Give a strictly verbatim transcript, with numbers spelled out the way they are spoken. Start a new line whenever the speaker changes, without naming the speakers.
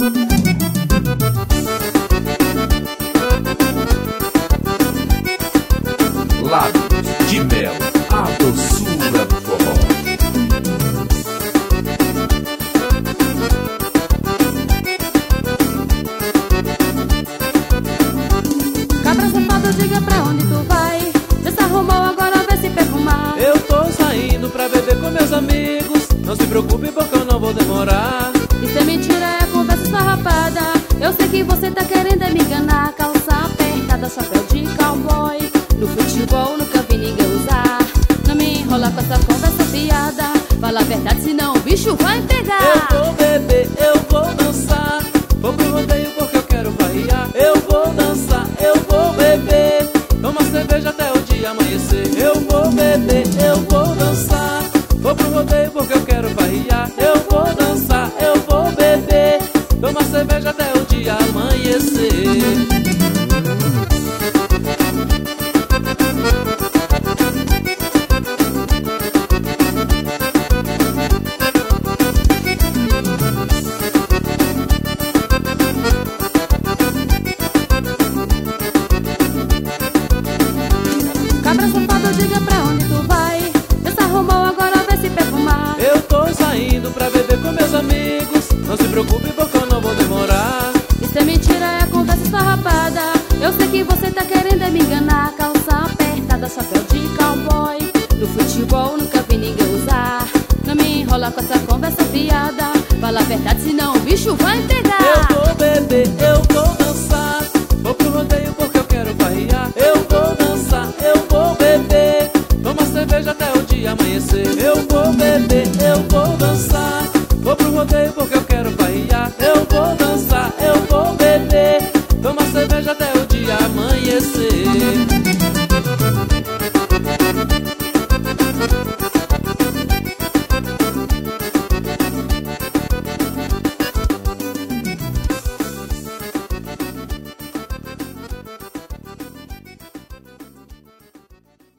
Lábios de Mel, a doçura do forró.
Cabra safado, diga pra onde tu vai. Já se arrumou, agora vê se perfumar.
Eu tô saindo pra beber com meus amigos. Não se preocupe porque eu não vou demorar.
Isso é mentira, é conversa esfarrapada. Eu sei que você tá querendo é me enganar. Calça apertada, chapéu de cowboy. No futebol nunca vi ninguém usar. Não me enrola com essa conversa fiada. Fala a verdade, senão o bicho vai pegar.
Eu vou beber, eu vou dançar. Vou pro rodeio porque eu quero farrear. Eu vou dançar, eu vou beber. Toma cerveja até o dia amanhecer. Eu vou beber, eu vou dançar. Vou pro rodeio porque eu quero farrear. Eu vou dançar, eu vou beber. Toma cerveja até o dia amanhecer.
Cabra safado, diga pra onde tu vai. Já se arrumou, agora vê se perfumar.
Eu tô saindo pra beber com meus amigos. Não se preocupe porque eu não vou demorar.
Isso é mentira, é conversa esfarrapada. Eu sei que você tá querendo é me enganar. Calça apertada, chapéu de cowboy. No futebol nunca vi ninguém usar. Não me enrola com essa conversa fiada. Fala a verdade, senão o bicho vai pegar.
Eu vou beber, eu vou dançar. Vou pro rodeio porque eu quero farrear. Eu vou dançar, eu vou beber. Toma cerveja até o dia amanhecer. Eu vou beber, eu vou